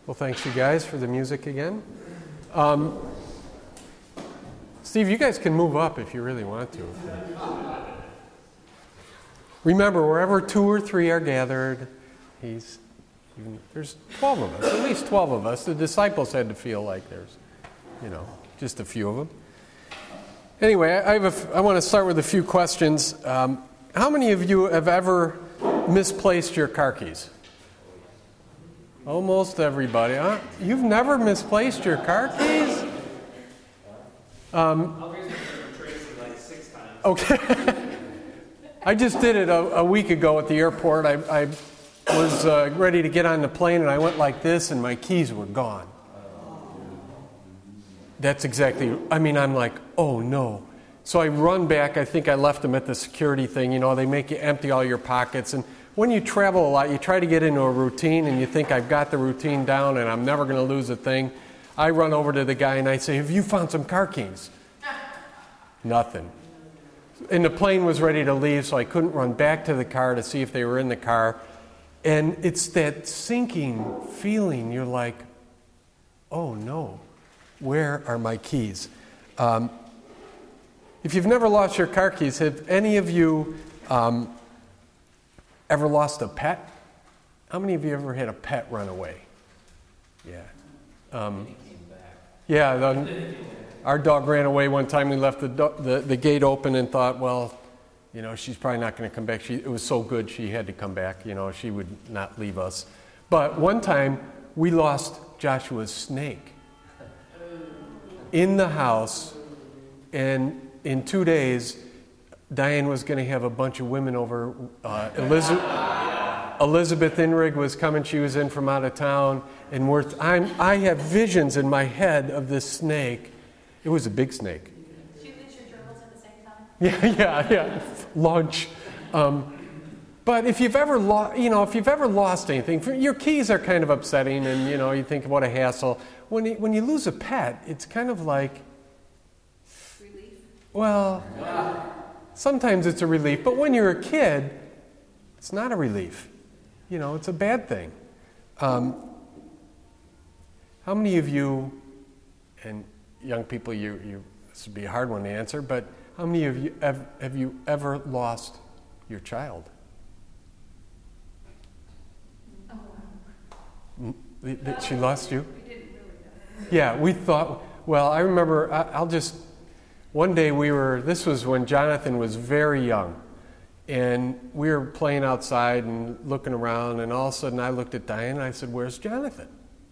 Well, thanks you guys for the music again. Steve, you guys can move up if you really want to. Remember, wherever 2 or 3 are gathered, there's 12 of us, at least 12 of us. The disciples had to feel like there's, just a few of them. Anyway, I want to start with a few questions. How many of you have ever misplaced your car keys? Almost everybody. Huh? You've never misplaced your car keys? I'll raise my hand for Tracy like 6 times. Okay. I just did it a week ago at the airport. I was ready to get on the plane, and I went like this, and my keys were gone. That's exactly, I'm like, oh no. So I run back. I think I left them at the security thing. They make you empty all your pockets. And when you travel a lot, you try to get into a routine, and you think, I've got the routine down, and I'm never going to lose a thing. I run over to the guy, and I say, have you found some car keys? Nothing. And the plane was ready to leave, so I couldn't run back to the car to see if they were in the car. And it's that sinking feeling. You're like, oh no, where are my keys? If you've never lost your car keys, have any of you ever lost a pet? How many of you ever had a pet run away? Yeah. Our dog ran away one time. We left the gate open and thought, well, she's probably not going to come back. It was so good she had to come back. She would not leave us. But one time we lost Joshua's snake in the house, and in 2 days, Diane was going to have a bunch of women over. Elizabeth Inrig was coming. She was in from out of town. And I have visions in my head of this snake. It was a big snake. She reads your journals at the same time? Yeah. Lunch. But if you've ever lost anything, your keys are kind of upsetting, and you think what a hassle. When you lose a pet, it's kind of like relief. Well, sometimes it's a relief, but when you're a kid, it's not a relief. It's a bad thing. How many of you, and young people, this would be a hard one to answer, but how many of you have you ever lost your child? She lost you? We didn't really know. Yeah, we thought, I remember, one day this was when Jonathan was very young, and we were playing outside and looking around, and all of a sudden I looked at Diane and I said, where's Jonathan?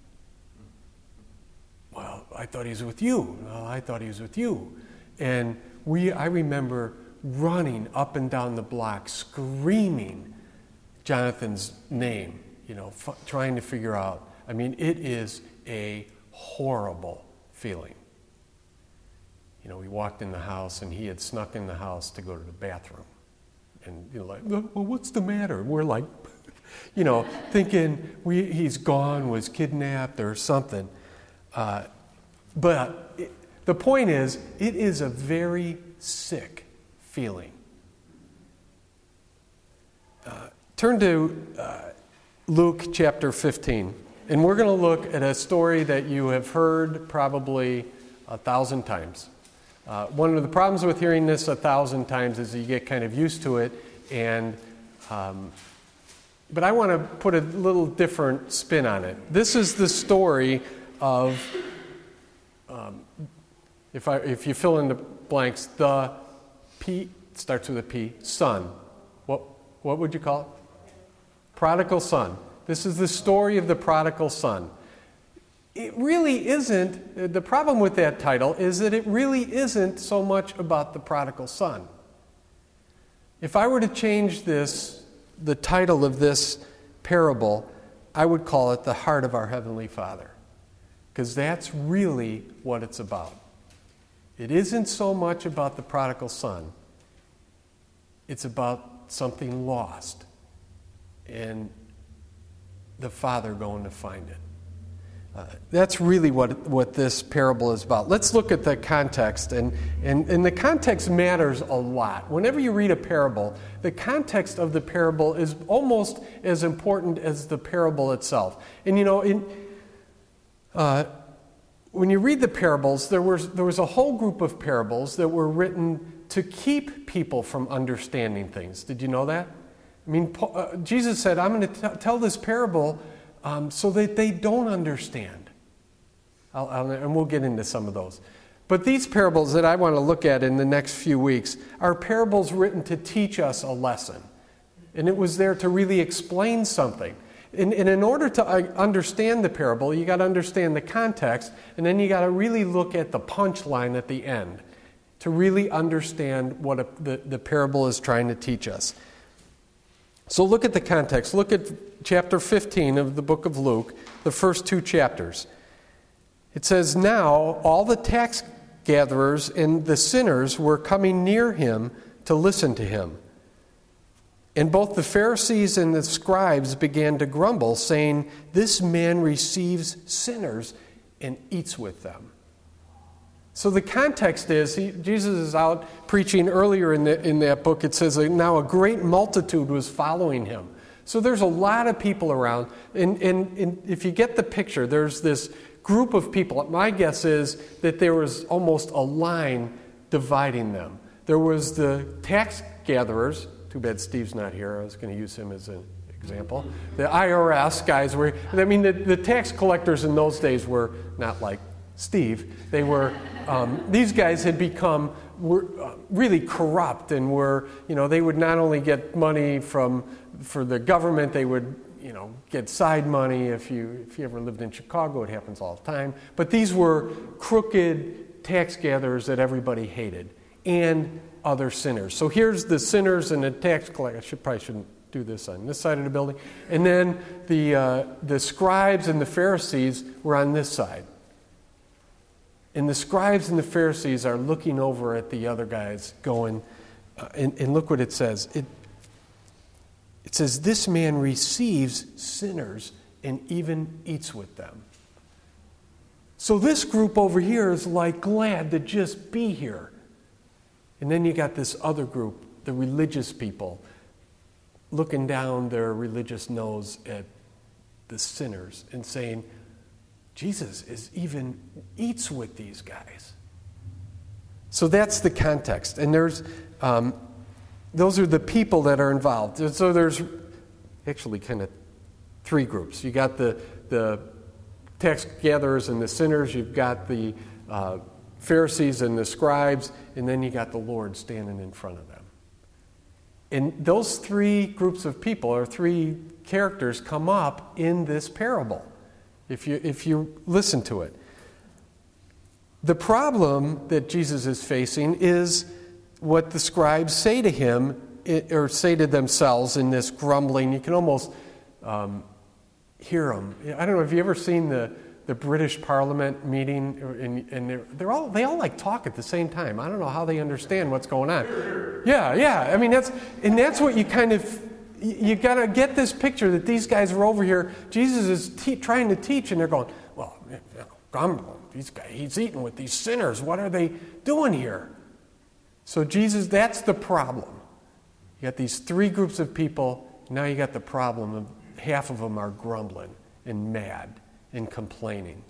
Well, I thought he was with you. Well, I thought he was with you. And I remember running up and down the block, screaming Jonathan's name, trying to figure out. It is a horrible feeling. We walked in the house, and he had snuck in the house to go to the bathroom. And well, what's the matter? We're like, thinking he's gone, was kidnapped or something. But the point is, it is a very sick feeling. Turn to Luke chapter 15, and we're going to look at a story that you have heard probably 1,000 times. One of the problems with hearing this 1,000 times is you get kind of used to it, but I want to put a little different spin on it. This is the story of, if you fill in the blanks, the P, starts with a P, son. What would you call it? Prodigal son. This is the story of the prodigal son. It really isn't, the problem with that title is that it really isn't so much about the prodigal son. If I were to change the title of this parable, I would call it The Heart of Our Heavenly Father, because that's really what it's about. It isn't so much about the prodigal son. It's about something lost and the father going to find it. That's really what this parable is about. Let's look at the context, and the context matters a lot. Whenever you read a parable, the context of the parable is almost as important as the parable itself. And when you read the parables, there was a whole group of parables that were written to keep people from understanding things. Did you know that? I mean, Jesus said, I'm going to tell this parable so that they don't understand. And we'll get into some of those. But these parables that I want to look at in the next few weeks are parables written to teach us a lesson. And it was there to really explain something. And in order to understand the parable, you got to understand the context, and then you got to really look at the punchline at the end to really understand what the parable is trying to teach us. So look at the context. Look at chapter 15 of the book of Luke, the first 2 chapters. It says, "Now all the tax gatherers and the sinners were coming near him to listen to him. And both the Pharisees and the scribes began to grumble, saying, 'This man receives sinners and eats with them.'" So the context is, Jesus is out preaching earlier in that book. It says, now a great multitude was following him. So there's a lot of people around. And if you get the picture, there's this group of people. My guess is that there was almost a line dividing them. There was the tax gatherers. Too bad Steve's not here. I was going to use him as an example. The IRS guys were, I mean, the tax collectors in those days were not like Steve. They were, these guys had become really corrupt and were, they would not only get money for the government, they would, get side money. If you ever lived in Chicago, it happens all the time. But these were crooked tax gatherers that everybody hated, and other sinners. So here's the sinners and the tax collectors. I probably shouldn't do this on this side of the building. And then the scribes and the Pharisees were on this side. And the scribes and the Pharisees are looking over at the other guys going, and look what it says. It says, "This man receives sinners and even eats with them." So this group over here is like glad to just be here. And then you got this other group, the religious people, looking down their religious nose at the sinners and saying, Jesus even eats with these guys. So that's the context. And there's those are the people that are involved. And so there's actually kind of 3 groups. You got the tax gatherers and the sinners. You've got the Pharisees and the scribes, and then you got the Lord standing in front of them. And those 3 groups of people, or 3 characters, come up in this parable, if you listen to it. The problem that Jesus is facing is what the scribes say to him, or say to themselves in this grumbling. You can almost hear them. I don't know, have you ever seen the British Parliament meeting, and they all like talk at the same time. I don't know how they understand what's going on. Yeah. I mean, that's what you kind of, you got to get this picture that these guys are over here. Jesus is trying to teach, and they're going, well, he's eating with these sinners. What are they doing here? So Jesus, that's the problem. You got these 3 groups of people. Now you got the problem of half of them are grumbling and mad and complaining.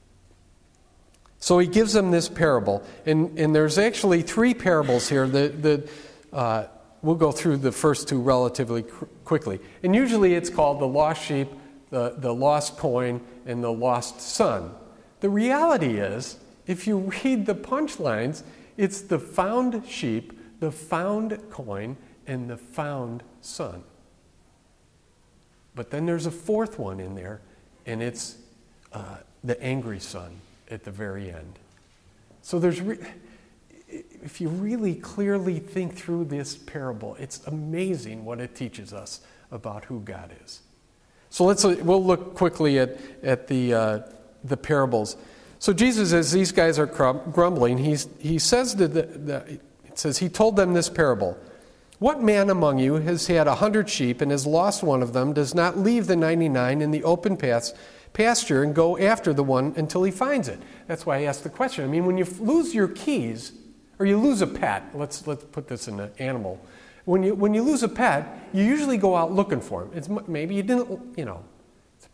So he gives them this parable, and there's actually 3 parables here. We'll go through the first 2 relatively quickly. And usually it's called the lost sheep, the lost coin, and the lost son. The reality is, if you read the punchlines, it's the found sheep, the found coin, and the found son. But then there's a 4th one in there, and it's the angry son at the very end. So if you really clearly think through this parable, it's amazing what it teaches us about who God is. So we'll look quickly at the parables. So Jesus, as these guys are grumbling, he says it says he told them this parable. "What man among you has had 100 sheep and has lost one of them, does not leave the 99 in the open pasture and go after the one until he finds it?" That's why I asked the question. I mean, when you lose your keys, or you lose a pet, let's put this in an animal. When you lose a pet, you usually go out looking for him. Maybe you didn't, it's a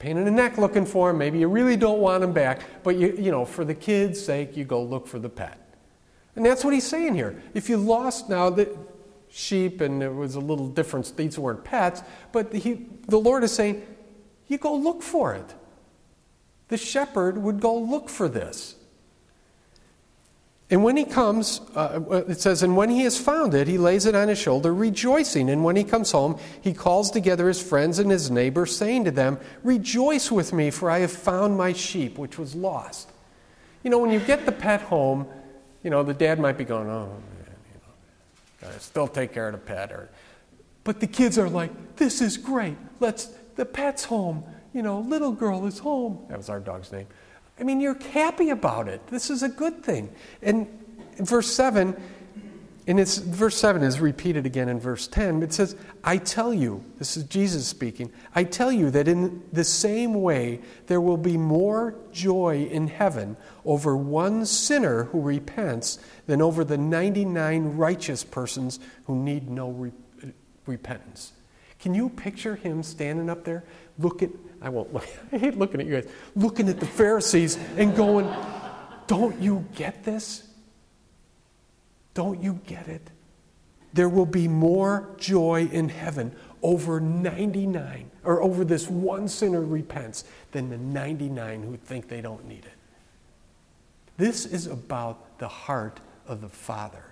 pain in the neck looking for him. Maybe you really don't want him back, but for the kid's sake, you go look for the pet. And that's what he's saying here. If you lost now the sheep, and there was a little difference, these weren't pets, but the Lord is saying, you go look for it. The shepherd would go look for this. And when he comes, it says, and when he has found it, he lays it on his shoulder, rejoicing. And when he comes home, he calls together his friends and his neighbors, saying to them, rejoice with me, for I have found my sheep, which was lost. When you get the pet home, the dad might be going, oh, man, gotta still take care of the pet. But the kids are like, this is great. The pet's home. Little girl is home. That was our dog's name. You're happy about it. This is a good thing. And in verse 7, verse 7 is repeated again in verse 10. It says, I tell you, this is Jesus speaking, I tell you that in the same way there will be more joy in heaven over one sinner who repents than over the 99 righteous persons who need no repentance. Can you picture him standing up there? I hate looking at you guys. Looking at the Pharisees and going, don't you get this? Don't you get it? There will be more joy in heaven over 99, or over this one sinner repents, than the 99 who think they don't need it. This is about the heart of the Father.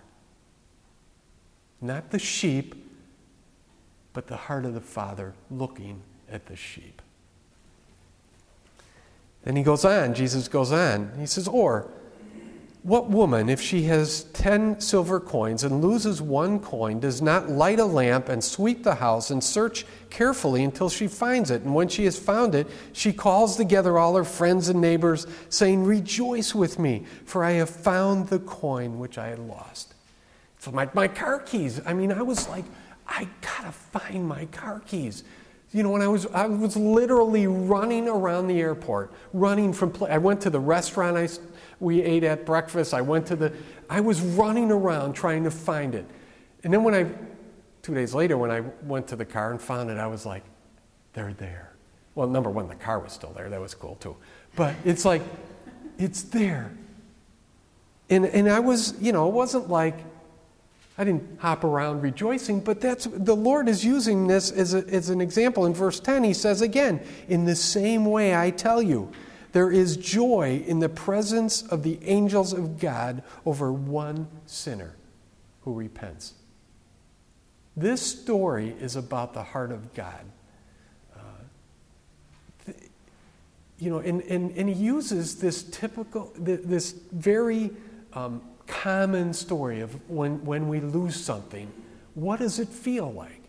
Not the sheep, but the heart of the Father looking at the sheep. Then he goes on, Jesus goes on. He says, or what woman, if she has 10 silver coins and loses one coin, does not light a lamp and sweep the house and search carefully until she finds it? And when she has found it, she calls together all her friends and neighbors, saying, rejoice with me, for I have found the coin which I had lost. So my car keys. I was like, I gotta find my car keys. When I was literally running around the airport, running from. I went to the restaurant we ate at breakfast. I was running around trying to find it, and then 2 days later, when I went to the car and found it, I was like, they're there. Well, number one, the car was still there. That was cool too. But it's like, it's there. And I was, it wasn't like. I didn't hop around rejoicing, but the Lord is using this as an example. In verse 10, he says again, in the same way I tell you, there is joy in the presence of the angels of God over one sinner who repents. This story is about the heart of God. And he uses this this very common story of when we lose something. What does it feel like?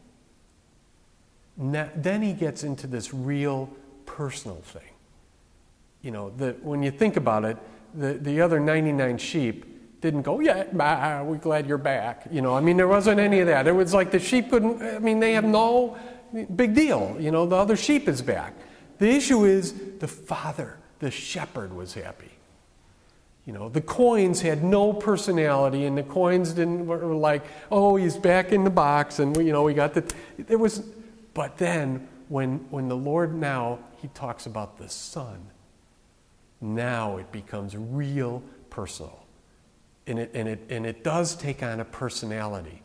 Then he gets into this real personal thing. When you think about it, the other 99 sheep didn't go, yeah, we're glad you're back. There wasn't any of that. It was like the sheep couldn't, they have no big deal. The other sheep is back. The issue is the Father, the shepherd, was happy. The coins had no personality, and the coins were like, oh, he's back in the box, and we got there was. But then when the Lord he talks about the Son, now it becomes real personal, and it does take on a personality.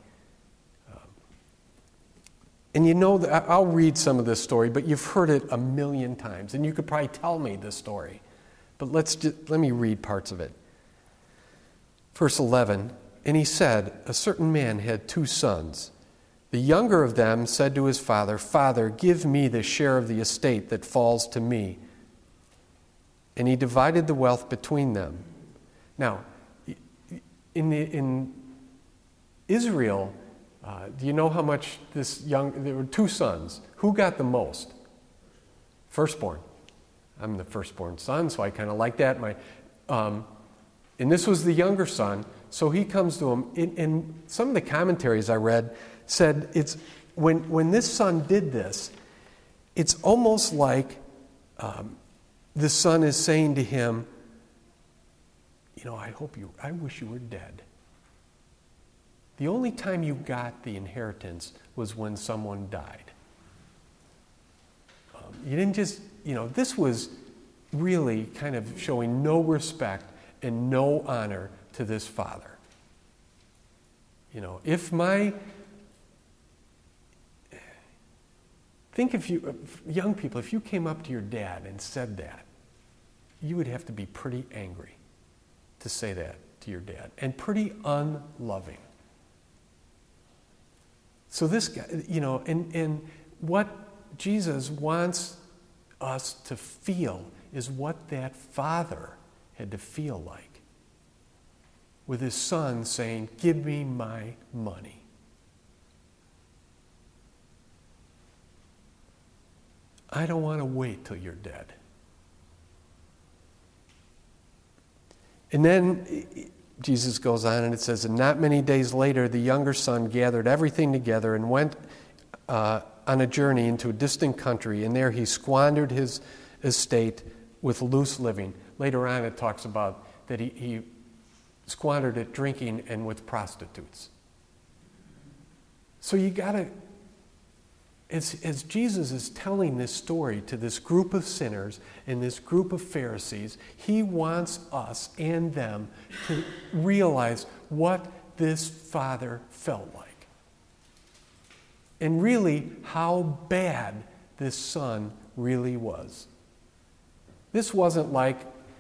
And I'll read some of this story, but you've heard it a million times, and you could probably tell me this story. But let me read parts of it. Verse 11, and he said, a certain man had 2 sons. The younger of them said to his father, Father, give me the share of the estate that falls to me. And he divided the wealth between them. Now, in Israel, do you know how much there were 2 sons. Who got the most? Firstborn. I'm the firstborn son, so I kind of like that. And this was the younger son, so he comes to him. In some of the commentaries I read said it's when this son did this, it's almost like the son is saying to him, I wish you were dead. The only time you got the inheritance was when someone died. You didn't just this was really kind of showing no respect and no honor to this father. Young people, if you came up to your dad and said that, you would have to be pretty angry to say that to your dad, and pretty unloving. So this guy, and what Jesus wants us to feel is what that father had to feel like, with his son saying, "Give me my money." I don't want to wait till you're dead. And then Jesus goes on and it says, "And not many days later, the younger son gathered everything together and went on a journey into a distant country, and there he squandered his estate with loose living." Later on, it talks about that he squandered it drinking and with prostitutes. So you got to, as Jesus is telling this story to this group of sinners and this group of Pharisees, he wants us and them to realize what this father felt like. And really, how bad this son really was. This wasn't like,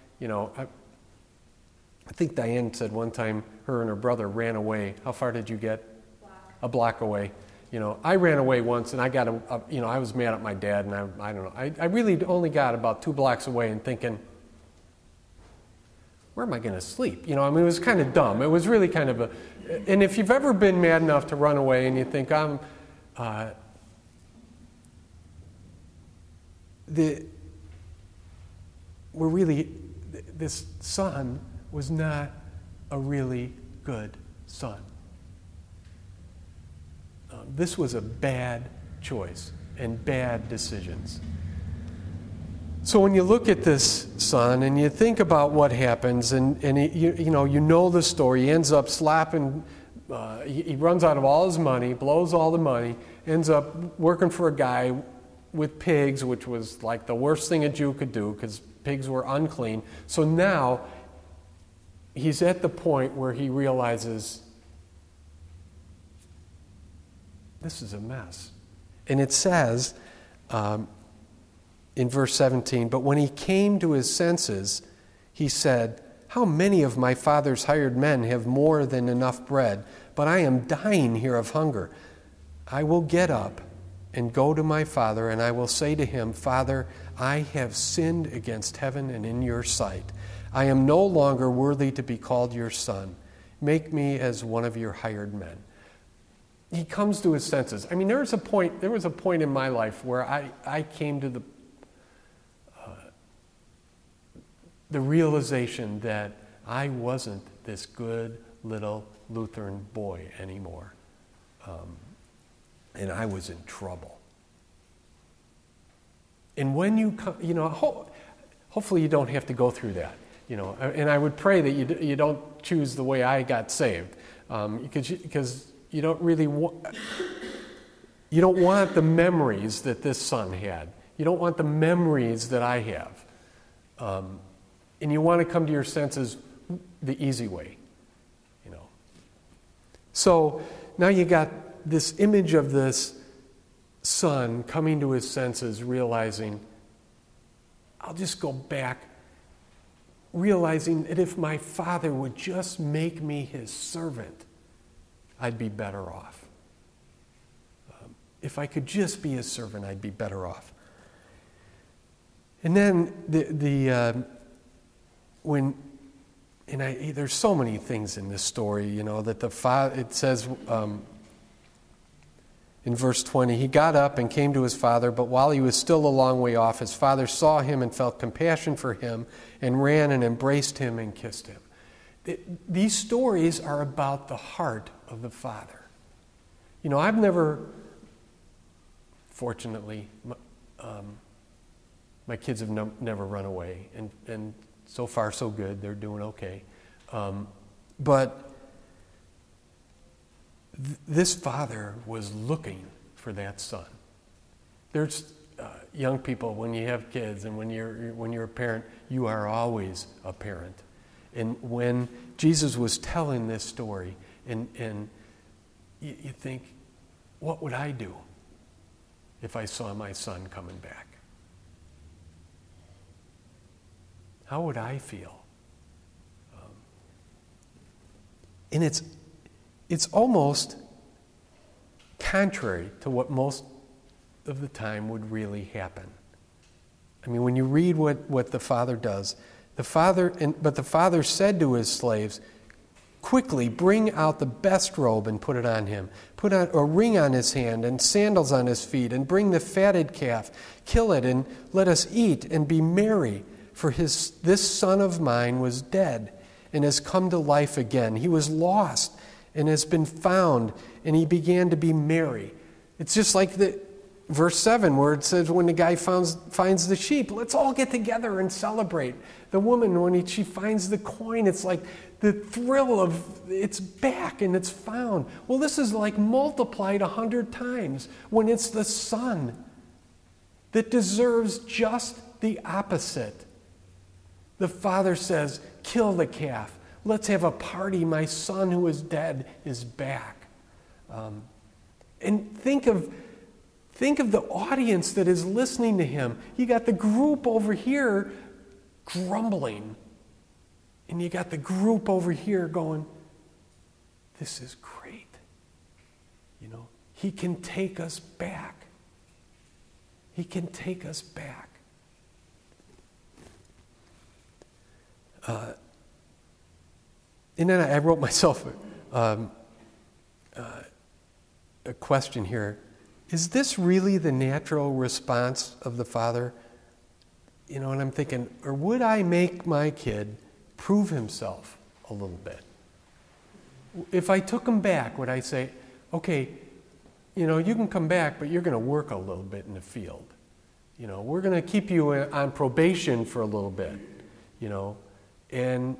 I think Diane said one time her and her brother ran away. How far did you get? A block away. I ran away once, and I got I was mad at my dad, and I don't know. I really only got about 2 blocks away and thinking, where am I going to sleep? It was kind of dumb. It was really kind of and if you've ever been mad enough to run away and you think, this son was not a really good son. This was a bad choice and bad decisions. So when you look at this son and you think about what happens, and you know the story, he ends up slapping, he runs out of all his money, blows all the money, ends up working for a guy with pigs, which was like the worst thing a Jew could do because pigs were unclean. So now he's at the point where he realizes, this is a mess. And it says in verse 17, "But when he came to his senses, he said, 'How many of my father's hired men have more than enough bread, but I am dying here of hunger? I will get up and go to my father, and I will say to him, Father, I have sinned against heaven and in your sight. I am no longer worthy to be called your son. Make me as one of your hired men.'" He comes to his senses. There was a point in my life where I came to the realization that I wasn't this good little Lutheran boy anymore. And I was in trouble. And when you come, hopefully you don't have to go through that. And I would pray that you don't choose the way I got saved, because you don't really you don't want the memories that this son had. You don't want the memories that I have. And you want to come to your senses the easy way. So now you got this image of this son coming to his senses, realizing, I'll just go back, realizing that if my father would just make me his servant, I'd be better off. If I could just be his servant, I'd be better off. And then there's so many things in this story, that the father, it says in verse 20, "He got up and came to his father, but while he was still a long way off, his father saw him and felt compassion for him and ran and embraced him and kissed him." These stories are about the heart of the father. I've never, fortunately, my kids have never run away, and so far so good. They're doing okay. But this father was looking for that son. There's, young people, when you have kids and when you're a parent, you are always a parent. And when Jesus was telling this story, and you think, what would I do if I saw my son coming back? How would I feel? And it's almost contrary to what most of the time would really happen. I mean, when you read what the father does, but the father said to his slaves, quickly bring out the best robe and put it on him. Put on a ring on his hand and sandals on his feet, and bring the fatted calf. Kill it and let us eat and be merry. For this son of mine was dead and has come to life again. He was lost and has been found, and he began to be merry. It's just like verse 7 where it says when the guy finds the sheep, let's all get together and celebrate. The woman, when she finds the coin, it's like the thrill of it's back and it's found. Well, this is like multiplied 100 times when it's the son that deserves just the opposite. The father says, kill the calf. Let's have a party. My son who is dead is back. And think of the audience that is listening to him. You got the group over here grumbling. And you got the group over here going, this is great. You know, he can take us back. He can take us back. And then I wrote myself a question here. Is this really the natural response of the father? You know, and I'm thinking, or would I make my kid prove himself a little bit? If I took him back, would I say, okay, you know, you can come back, but you're going to work a little bit in the field. You know, we're going to keep you on probation for a little bit, you know. And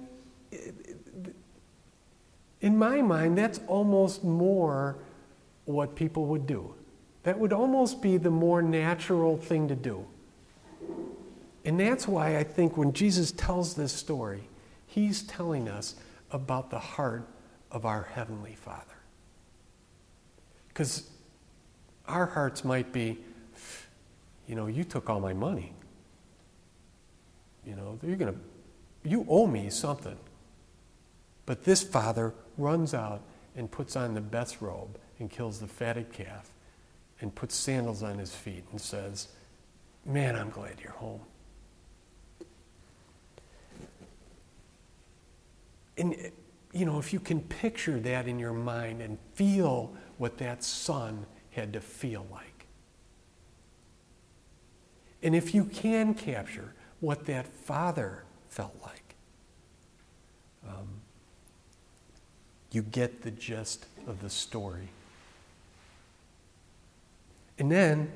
in my mind, that's almost more what people would do. That would almost be the more natural thing to do. And that's why I think when Jesus tells this story, he's telling us about the heart of our Heavenly Father. Because our hearts might be, you know, you took all my money. You know, you owe me something. But this father runs out and puts on the best robe and kills the fatted calf and puts sandals on his feet and says, man, I'm glad you're home. And, you know, if you can picture that in your mind and feel what that son had to feel like. And if you can capture what that father felt like, you get the gist of the story. And then,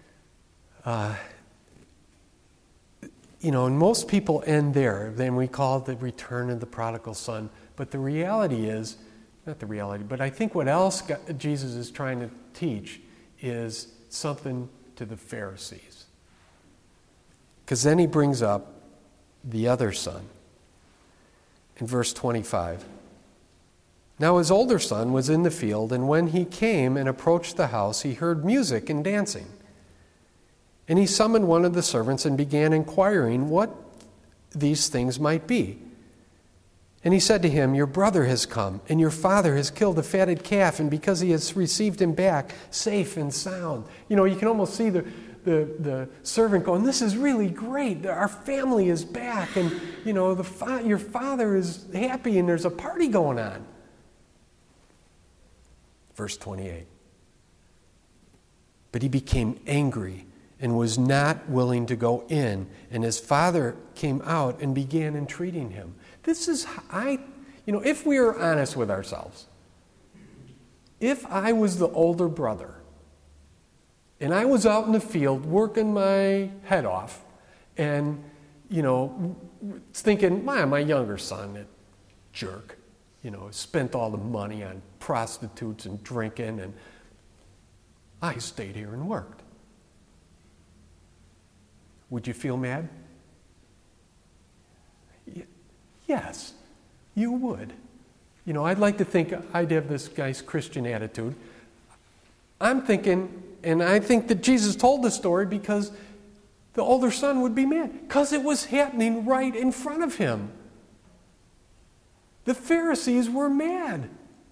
you know, and most people end there. Then we call it the return of the prodigal son. But the reality is, not the reality, but I think what else Jesus is trying to teach is something to the Pharisees. Because then he brings up the other son in verse 25. Now his older son was in the field, and when he came and approached the house, he heard music and dancing. And he summoned one of the servants and began inquiring what these things might be. And he said to him, your brother has come, and your father has killed a fatted calf, and because he has received him back safe and sound. You know, you can almost see the servant going, this is really great. Our family is back, and, you know, your father is happy, and there's a party going on. Verse 28. But he became angry and was not willing to go in, and his father came out and began entreating him. This is, if we are honest with ourselves, if I was the older brother, and I was out in the field working my head off, and, you know, thinking, my younger son, that jerk, you know, spent all the money on prostitutes and drinking, and I stayed here and worked. would you feel mad? Yes, you would. You know, I'd like to think I'd have this guy's Christian attitude. I'm thinking, and I think that Jesus told the story because the older son would be mad, because it was happening right in front of him. The Pharisees were mad.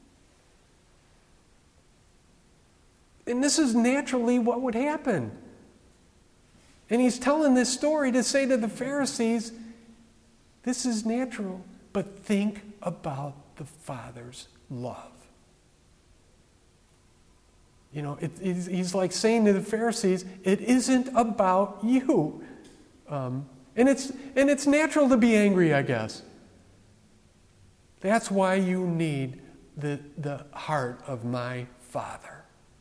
And this is naturally what would happen. And he's telling this story to say to the Pharisees, this is natural, but think about the Father's love. You know, he's like saying to the Pharisees, it isn't about you. And it's natural to be angry, I guess. That's why you need the heart of my Father.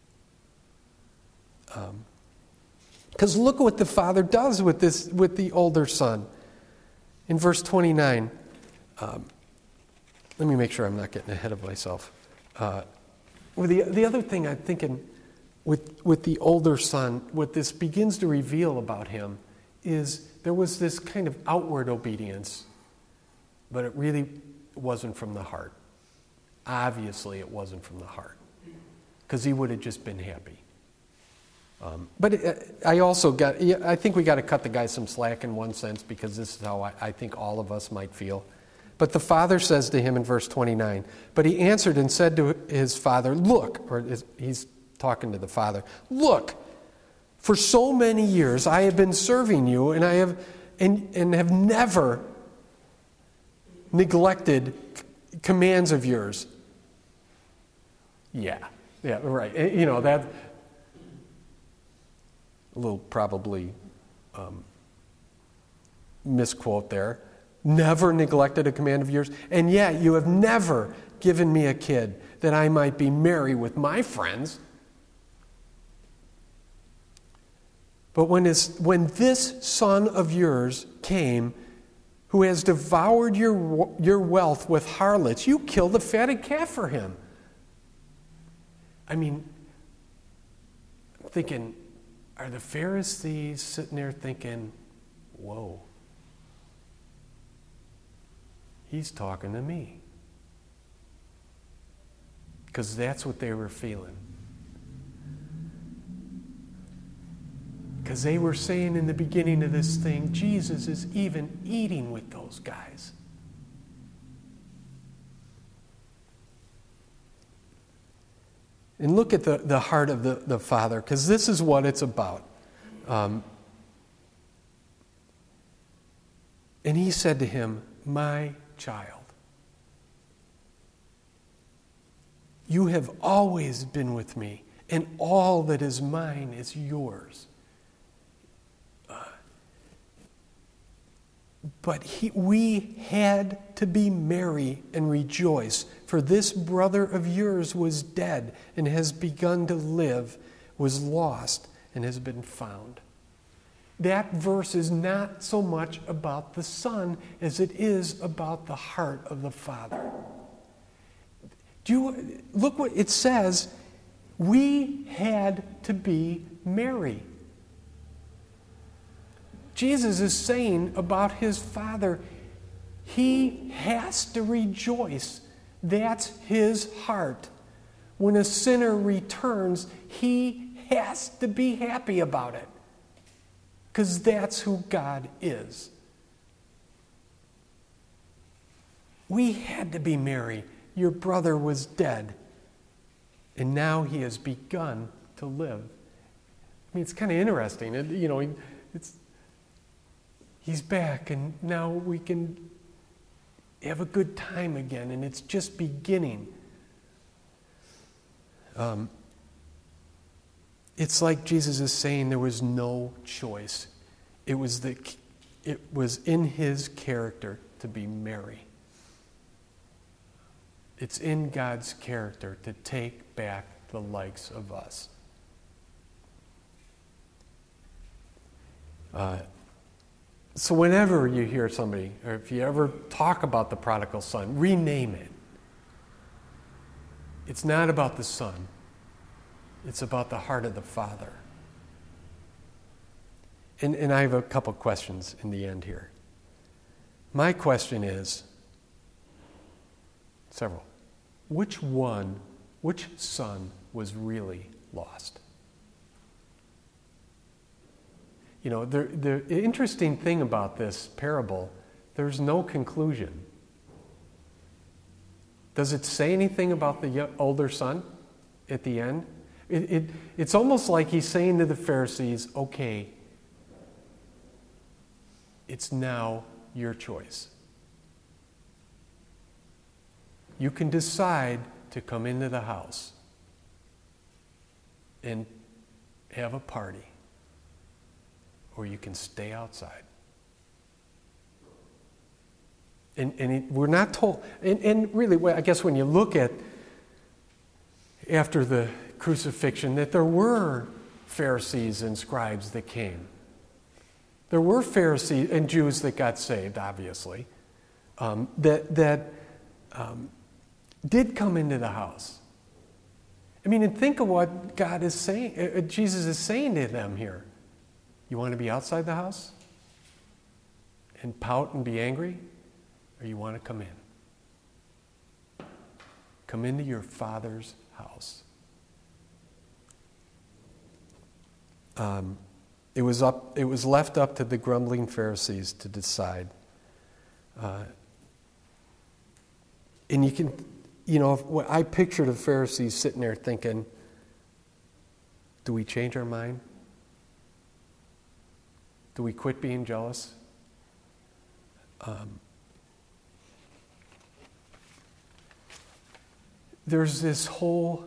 Because look what the Father does with the older son. In verse 29, let me make sure I'm not getting ahead of myself. Well, the other thing I'm thinking with the older son, what this begins to reveal about him is there was this kind of outward obedience, but it really wasn't from the heart. Obviously, it wasn't from the heart, because he would have just been happy. But I think we got to cut the guy some slack in one sense, because this is how I think all of us might feel. But the father says to him in verse 29, but he answered and said to his father, look, he's talking to the father, look, for so many years I have been serving you, and I have never neglected commands of yours. Yeah, right. You know, that a little probably misquote there. Never neglected a command of yours, and yet you have never given me a kid that I might be merry with my friends. But when this son of yours came, who has devoured your wealth with harlots, you killed the fatted calf for him. I mean, I'm thinking, are the Pharisees sitting there thinking, whoa, he's talking to me? Because that's what they were feeling. Because they were saying in the beginning of this thing, Jesus is even eating with those guys. And look at the heart of the Father, because this is what it's about. And he said to him, my child, you have always been with me, and all that is mine is yours. But we had to be merry and rejoice, for this brother of yours was dead and has begun to live, was lost and has been found. That verse is not so much about the Son as it is about the heart of the Father. Look what it says. We had to be merry. Jesus is saying about his Father, he has to rejoice. That's his heart. When a sinner returns, he has to be happy about it, because that's who God is. We had to be merry. Your brother was dead, and now he has begun to live. I mean, it's kind of interesting. He's back, and now we can have a good time again, and it's just beginning. It's like Jesus is saying there was no choice. It was in his character to be merry. It's in God's character to take back the likes of us. So whenever you hear somebody, or if you ever talk about the prodigal son, rename it. It's not about the son. It's about the heart of the Father. And I have a couple questions in the end here. My question is, several. Which son was really lost? You know, the interesting thing about this parable, there's no conclusion. Does it say anything about the older son at the end? It's almost like he's saying to the Pharisees, okay, it's now your choice. You can decide to come into the house and have a party, or you can stay outside. And we're not told, and really, I guess when you look at after the crucifixion, that there were Pharisees and scribes that came. There were Pharisees and Jews that got saved, obviously, that did come into the house. I mean, and think of what God is saying, Jesus is saying to them here. You want to be outside the house and pout and be angry? Or you want to come in? Come into your Father's house. It was left up to the grumbling Pharisees to decide. And you can, I picture the Pharisees sitting there thinking, do we change our mind? Do we quit being jealous? There's this whole,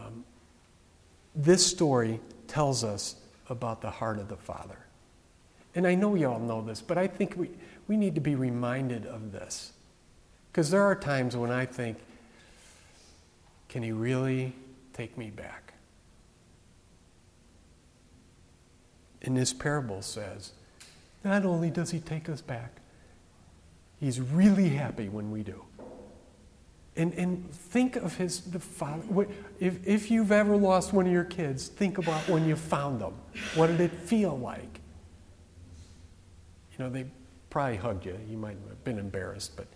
this story tells us about the heart of the Father. And I know you all know this, but I think we need to be reminded of this. Because there are times when I think, can he really take me back? And this parable says, not only does he take us back, he's really happy when we do. And think of the Father. If you've ever lost one of your kids, think about when you found them. What did it feel like? They probably hugged you. You might have been embarrassed, but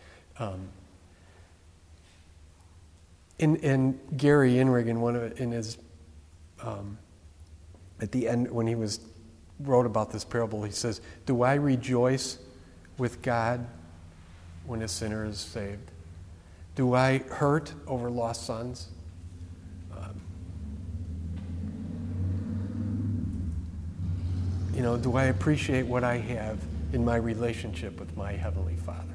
and Gary Inrig in his at the end when he wrote about this parable, he says, "Do I rejoice with God when a sinner is saved? Do I hurt over lost sons? Do I appreciate what I have in my relationship with my Heavenly Father?"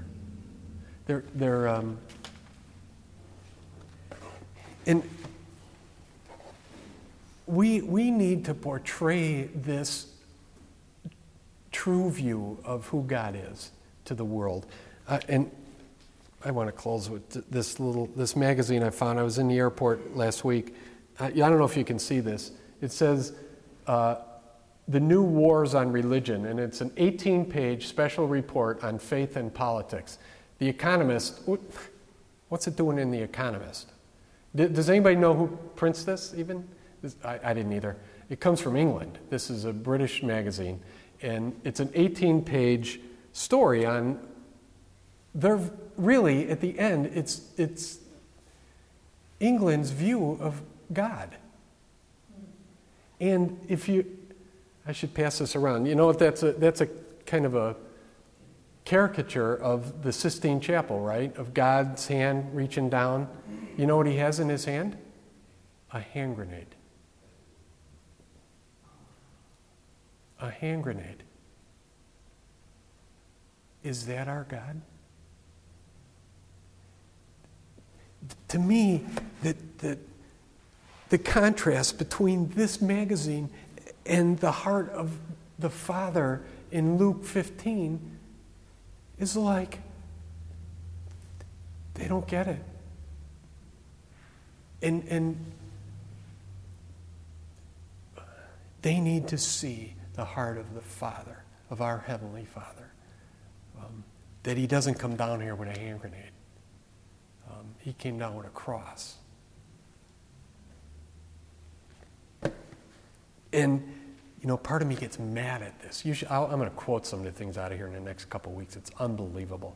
And we need to portray this true view of who God is to the world. And I want to close with this magazine I found. I was in the airport last week. I don't know if you can see this. It says The New Wars on Religion, and it's an 18-page special report on faith and politics. The Economist, what's it doing in The Economist? Does anybody know who prints this even? I didn't either. It comes from England. This is a British magazine, and it's an 18-page story on really, at the end, it's England's view of God. And I should pass this around. That's a kind of a caricature of the Sistine Chapel, right? Of God's hand reaching down. You know what he has in his hand? A hand grenade. A hand grenade. Is that our God? To me, the contrast between this magazine and the heart of the Father in Luke 15 is like, they don't get it. And they need to see the heart of the Father, of our Heavenly Father. That he doesn't come down here with a hand grenade. He came down with a cross. And part of me gets mad at this. I'm going to quote some of the things out of here in the next couple of weeks. It's unbelievable.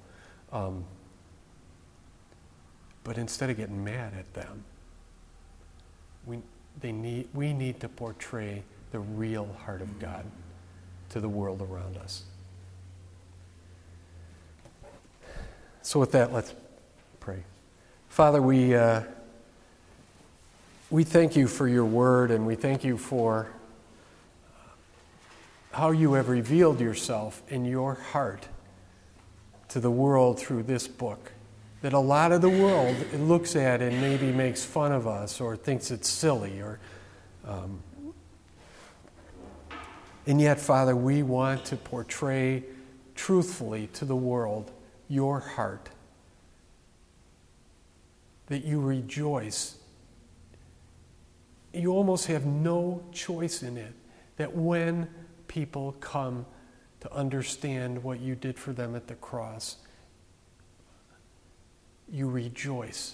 But instead of getting mad at them, we need to portray the real heart of God to the world around us. So with that, let's pray. Father, we thank you for your word, and we thank you for how you have revealed yourself in your heart to the world through this book. That a lot of the world looks at and maybe makes fun of us or thinks it's silly. And yet, Father, we want to portray truthfully to the world your heart. That you rejoice. You almost have no choice in it. That when people come to understand what you did for them at the cross, you rejoice.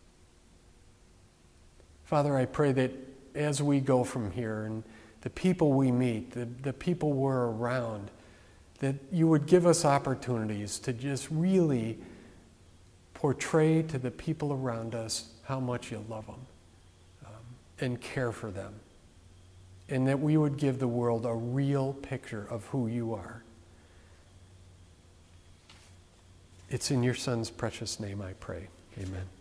Father, I pray that as we go from here and the people we meet, the people we're around, that you would give us opportunities to just really portray to the people around us how much you love them and care for them. And that we would give the world a real picture of who you are. It's in your Son's precious name I pray. Amen.